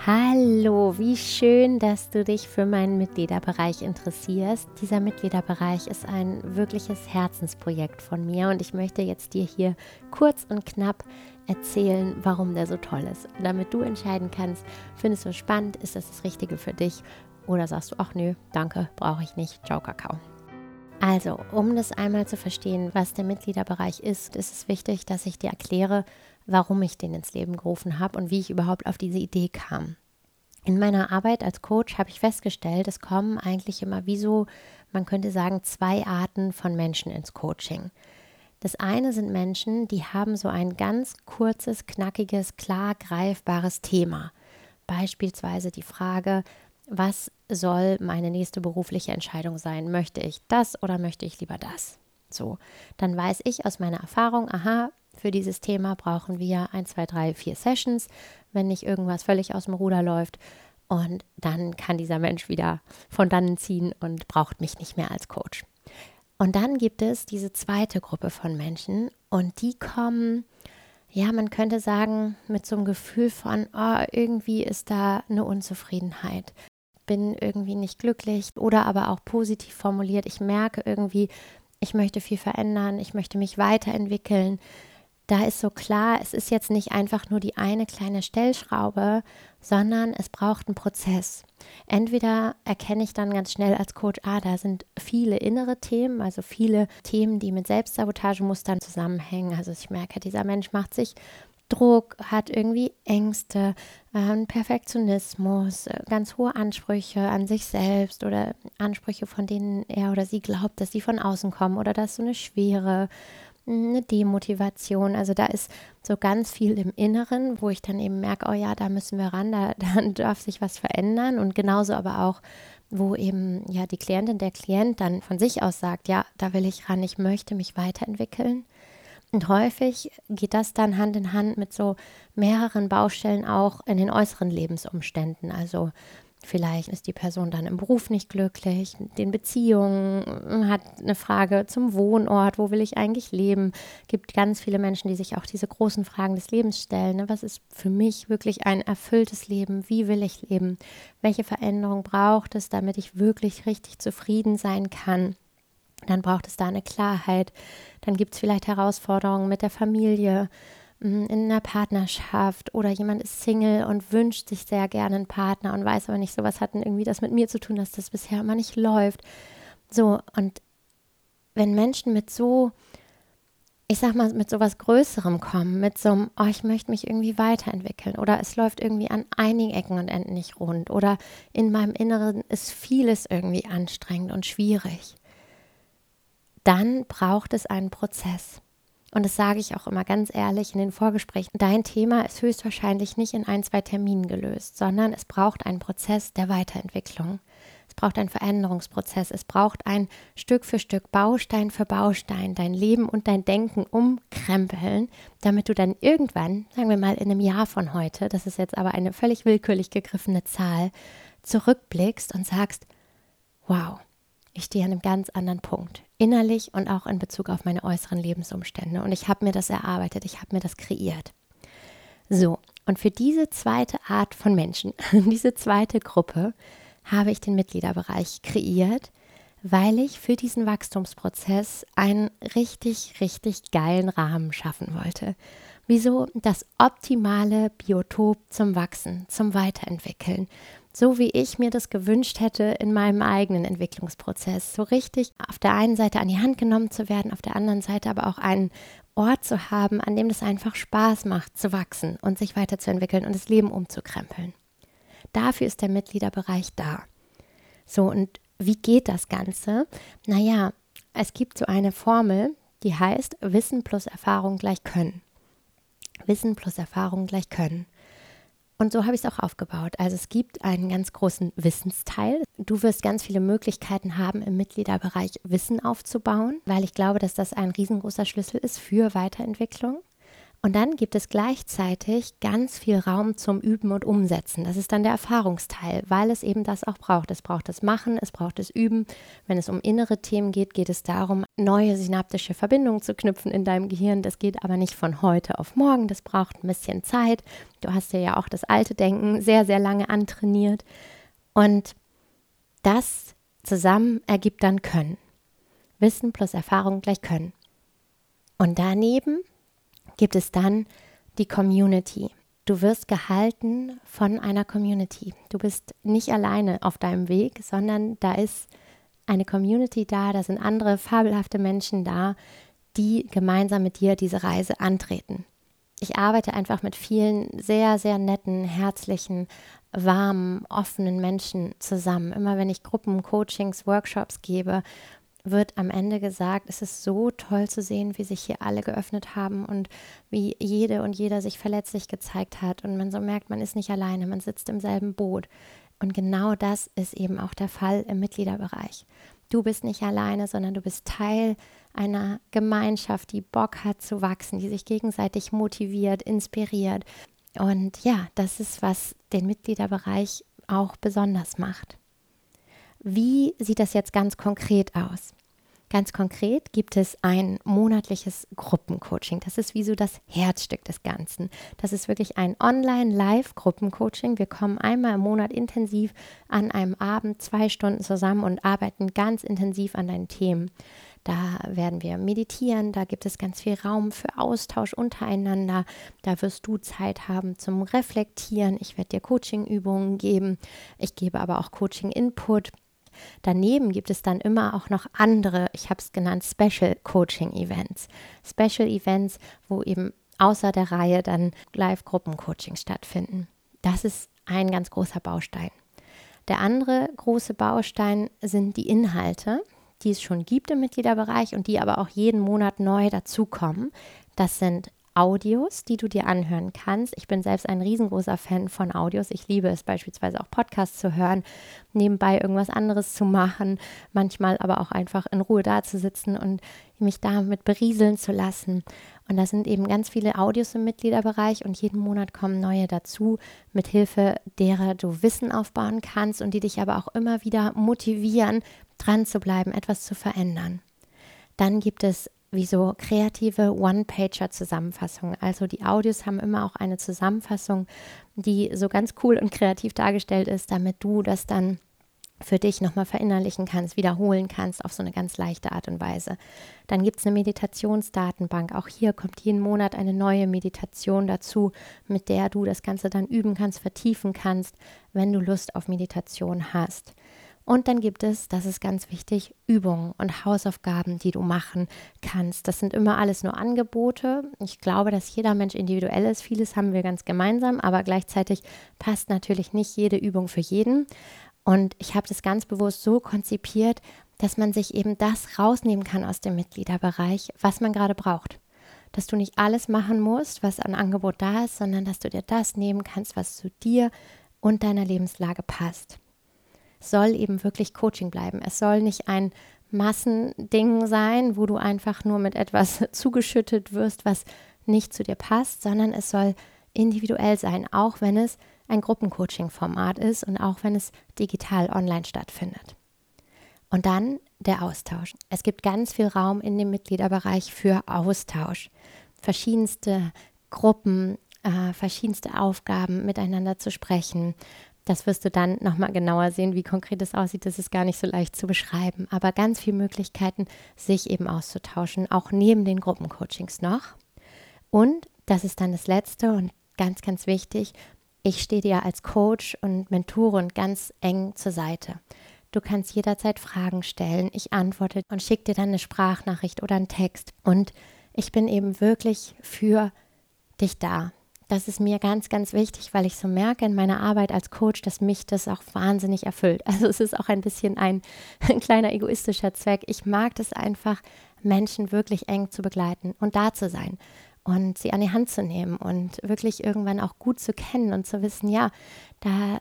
Hallo, wie schön, dass du dich für meinen Mitgliederbereich interessierst. Dieser Mitgliederbereich ist ein wirkliches Herzensprojekt von mir und ich möchte jetzt dir hier kurz und knapp erzählen, warum der so toll ist. Und damit du entscheiden kannst, findest du es spannend, ist das Richtige für dich oder sagst du, ach nö, danke, brauche ich nicht, ciao Kakao. Also, um das einmal zu verstehen, was der Mitgliederbereich ist es wichtig, dass ich dir erkläre, warum ich den ins Leben gerufen habe und wie ich überhaupt auf diese Idee kam. In meiner Arbeit als Coach habe ich festgestellt, es kommen eigentlich immer man könnte sagen, zwei Arten von Menschen ins Coaching. Das eine sind Menschen, die haben so ein ganz kurzes, knackiges, klar greifbares Thema. Beispielsweise die Frage, was soll meine nächste berufliche Entscheidung sein? Möchte ich das oder möchte ich lieber das? So, dann weiß ich aus meiner Erfahrung, aha, für dieses Thema brauchen wir 1, 2, 3, 4 Sessions, wenn nicht irgendwas völlig aus dem Ruder läuft. Und dann kann dieser Mensch wieder von dannen ziehen und braucht mich nicht mehr als Coach. Und dann gibt es diese zweite Gruppe von Menschen und die kommen, ja, man könnte sagen, mit so einem Gefühl von, oh, irgendwie ist da eine Unzufriedenheit. Bin irgendwie nicht glücklich oder aber auch positiv formuliert. Ich merke irgendwie, ich möchte viel verändern, ich möchte mich weiterentwickeln. Da ist so klar, es ist jetzt nicht einfach nur die eine kleine Stellschraube, sondern es braucht einen Prozess. Entweder erkenne ich dann ganz schnell als Coach, da sind viele innere Themen, also viele Themen, die mit Selbstsabotagemustern zusammenhängen. Also ich merke, dieser Mensch macht sich Druck, hat irgendwie Ängste, Perfektionismus, ganz hohe Ansprüche an sich selbst oder Ansprüche, von denen er oder sie glaubt, dass sie von außen kommen oder dass so eine Demotivation. Also da ist so ganz viel im Inneren, wo ich dann eben merke, oh ja, da müssen wir ran, da darf sich was verändern. Und genauso aber auch, wo eben ja die Klientin, der Klient dann von sich aus sagt, ja, da will ich ran, ich möchte mich weiterentwickeln. Und häufig geht das dann Hand in Hand mit so mehreren Baustellen auch in den äußeren Lebensumständen. Also vielleicht ist die Person dann im Beruf nicht glücklich, in den Beziehungen, hat eine Frage zum Wohnort, wo will ich eigentlich leben? Gibt ganz viele Menschen, die sich auch diese großen Fragen des Lebens stellen. Ne? Was ist für mich wirklich ein erfülltes Leben? Wie will ich leben? Welche Veränderung braucht es, damit ich wirklich richtig zufrieden sein kann? Dann braucht es da eine Klarheit. Dann gibt es vielleicht Herausforderungen mit der Familie, in einer Partnerschaft oder jemand ist Single und wünscht sich sehr gerne einen Partner und weiß aber nicht, so was hat denn irgendwie das mit mir zu tun, dass das bisher immer nicht läuft. So, und wenn Menschen mit ich sag mal, mit sowas Größerem kommen, mit so einem, oh, ich möchte mich irgendwie weiterentwickeln oder es läuft irgendwie an einigen Ecken und Enden nicht rund oder in meinem Inneren ist vieles irgendwie anstrengend und schwierig, dann braucht es einen Prozess. Und das sage ich auch immer ganz ehrlich in den Vorgesprächen. Dein Thema ist höchstwahrscheinlich nicht in 1, 2 Terminen gelöst, sondern es braucht einen Prozess der Weiterentwicklung. Es braucht einen Veränderungsprozess. Es braucht ein Stück für Stück, Baustein für Baustein, dein Leben und dein Denken umkrempeln, damit du dann irgendwann, sagen wir mal in einem Jahr von heute, das ist jetzt aber eine völlig willkürlich gegriffene Zahl, zurückblickst und sagst, wow, ich stehe an einem ganz anderen Punkt, innerlich und auch in Bezug auf meine äußeren Lebensumstände. Und ich habe mir das erarbeitet, ich habe mir das kreiert. So, und für diese zweite Art von Menschen, diese zweite Gruppe, habe ich den Mitgliederbereich kreiert, weil ich für diesen Wachstumsprozess einen richtig, richtig geilen Rahmen schaffen wollte. Wieso? Das optimale Biotop zum Wachsen, zum Weiterentwickeln. So wie ich mir das gewünscht hätte in meinem eigenen Entwicklungsprozess. So richtig auf der einen Seite an die Hand genommen zu werden, auf der anderen Seite aber auch einen Ort zu haben, an dem es einfach Spaß macht, zu wachsen und sich weiterzuentwickeln und das Leben umzukrempeln. Dafür ist der Mitgliederbereich da. So, und wie geht das Ganze? Naja, es gibt so eine Formel, die heißt Wissen plus Erfahrung gleich Können. Wissen plus Erfahrung gleich Können. Und so habe ich es auch aufgebaut. Also es gibt einen ganz großen Wissensteil. Du wirst ganz viele Möglichkeiten haben, im Mitgliederbereich Wissen aufzubauen, weil ich glaube, dass das ein riesengroßer Schlüssel ist für Weiterentwicklung. Und dann gibt es gleichzeitig ganz viel Raum zum Üben und Umsetzen. Das ist dann der Erfahrungsteil, weil es eben das auch braucht. Es braucht das Machen, es braucht das Üben. Wenn es um innere Themen geht, geht es darum, neue synaptische Verbindungen zu knüpfen in deinem Gehirn. Das geht aber nicht von heute auf morgen. Das braucht ein bisschen Zeit. Du hast dir ja auch das alte Denken sehr, sehr lange antrainiert. Und das zusammen ergibt dann Können. Wissen plus Erfahrung gleich Können. Und daneben gibt es dann die Community. Du wirst gehalten von einer Community. Du bist nicht alleine auf deinem Weg, sondern da ist eine Community da sind andere fabelhafte Menschen da, die gemeinsam mit dir diese Reise antreten. Ich arbeite einfach mit vielen sehr, sehr netten, herzlichen, warmen, offenen Menschen zusammen. Immer wenn ich Gruppen, Coachings, Workshops gebe, wird am Ende gesagt, es ist so toll zu sehen, wie sich hier alle geöffnet haben und wie jede und jeder sich verletzlich gezeigt hat und man so merkt, man ist nicht alleine, man sitzt im selben Boot. Und genau das ist eben auch der Fall im Mitgliederbereich. Du bist nicht alleine, sondern du bist Teil einer Gemeinschaft, die Bock hat zu wachsen, die sich gegenseitig motiviert, inspiriert. Und ja, das ist, was den Mitgliederbereich auch besonders macht. Wie sieht das jetzt ganz konkret aus? Ganz konkret gibt es ein monatliches Gruppencoaching. Das ist wie so das Herzstück des Ganzen. Das ist wirklich ein Online-Live-Gruppencoaching. Wir kommen einmal im Monat intensiv an einem Abend 2 Stunden zusammen und arbeiten ganz intensiv an deinen Themen. Da werden wir meditieren, da gibt es ganz viel Raum für Austausch untereinander. Da wirst du Zeit haben zum Reflektieren. Ich werde dir Coaching-Übungen geben. Ich gebe aber auch Coaching-Input. Daneben gibt es dann immer auch noch andere, ich habe es genannt, Special Coaching Events. Special Events, wo eben außer der Reihe dann Live-Gruppen-Coaching stattfinden. Das ist ein ganz großer Baustein. Der andere große Baustein sind die Inhalte, die es schon gibt im Mitgliederbereich und die aber auch jeden Monat neu dazukommen. Das sind Audios, die du dir anhören kannst. Ich bin selbst ein riesengroßer Fan von Audios. Ich liebe es beispielsweise auch Podcasts zu hören, nebenbei irgendwas anderes zu machen, manchmal aber auch einfach in Ruhe dazusitzen und mich damit berieseln zu lassen. Und da sind eben ganz viele Audios im Mitgliederbereich und jeden Monat kommen neue dazu, mit Hilfe derer du Wissen aufbauen kannst und die dich aber auch immer wieder motivieren, dran zu bleiben, etwas zu verändern. Dann gibt es wie so kreative One-Pager-Zusammenfassungen. Also die Audios haben immer auch eine Zusammenfassung, die so ganz cool und kreativ dargestellt ist, damit du das dann für dich nochmal verinnerlichen kannst, wiederholen kannst auf so eine ganz leichte Art und Weise. Dann gibt es eine Meditationsdatenbank. Auch hier kommt jeden Monat eine neue Meditation dazu, mit der du das Ganze dann üben kannst, vertiefen kannst, wenn du Lust auf Meditation hast. Und dann gibt es, das ist ganz wichtig, Übungen und Hausaufgaben, die du machen kannst. Das sind immer alles nur Angebote. Ich glaube, dass jeder Mensch individuell ist. Vieles haben wir ganz gemeinsam, aber gleichzeitig passt natürlich nicht jede Übung für jeden. Und ich habe das ganz bewusst so konzipiert, dass man sich eben das rausnehmen kann aus dem Mitgliederbereich, was man gerade braucht. Dass du nicht alles machen musst, was an Angebot da ist, sondern dass du dir das nehmen kannst, was zu dir und deiner Lebenslage passt. Es soll eben wirklich Coaching bleiben. Es soll nicht ein Massending sein, wo du einfach nur mit etwas zugeschüttet wirst, was nicht zu dir passt, sondern es soll individuell sein, auch wenn es ein Gruppencoaching-Format ist und auch wenn es digital online stattfindet. Und dann der Austausch. Es gibt ganz viel Raum in dem Mitgliederbereich für Austausch. Verschiedenste Gruppen, verschiedenste Aufgaben miteinander zu sprechen. Das wirst du dann nochmal genauer sehen, wie konkret es aussieht. Das ist gar nicht so leicht zu beschreiben. Aber ganz viele Möglichkeiten, sich eben auszutauschen, auch neben den Gruppencoachings noch. Und das ist dann das Letzte und ganz, ganz wichtig. Ich stehe dir als Coach und Mentorin ganz eng zur Seite. Du kannst jederzeit Fragen stellen. Ich antworte und schicke dir dann eine Sprachnachricht oder einen Text. Und ich bin eben wirklich für dich da. Das ist mir ganz, ganz wichtig, weil ich so merke in meiner Arbeit als Coach, dass mich das auch wahnsinnig erfüllt. Also es ist auch ein bisschen ein kleiner egoistischer Zweck. Ich mag das einfach, Menschen wirklich eng zu begleiten und da zu sein und sie an die Hand zu nehmen und wirklich irgendwann auch gut zu kennen und zu wissen, ja, da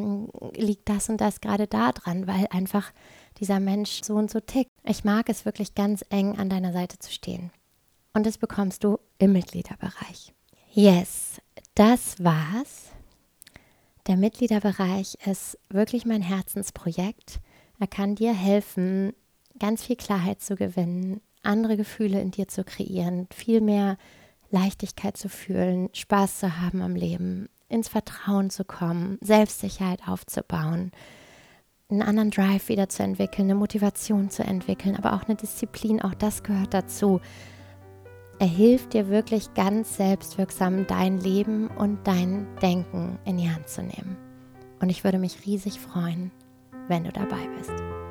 liegt das und das gerade da dran, weil einfach dieser Mensch so und so tickt. Ich mag es wirklich ganz eng an deiner Seite zu stehen. Und das bekommst du im Mitgliederbereich. Yes, das war's. Der Mitgliederbereich ist wirklich mein Herzensprojekt. Er kann dir helfen, ganz viel Klarheit zu gewinnen, andere Gefühle in dir zu kreieren, viel mehr Leichtigkeit zu fühlen, Spaß zu haben am Leben, ins Vertrauen zu kommen, Selbstsicherheit aufzubauen, einen anderen Drive wieder zu entwickeln, eine Motivation zu entwickeln, aber auch eine Disziplin, auch das gehört dazu. Er hilft dir wirklich ganz selbstwirksam, dein Leben und dein Denken in die Hand zu nehmen. Und ich würde mich riesig freuen, wenn du dabei bist.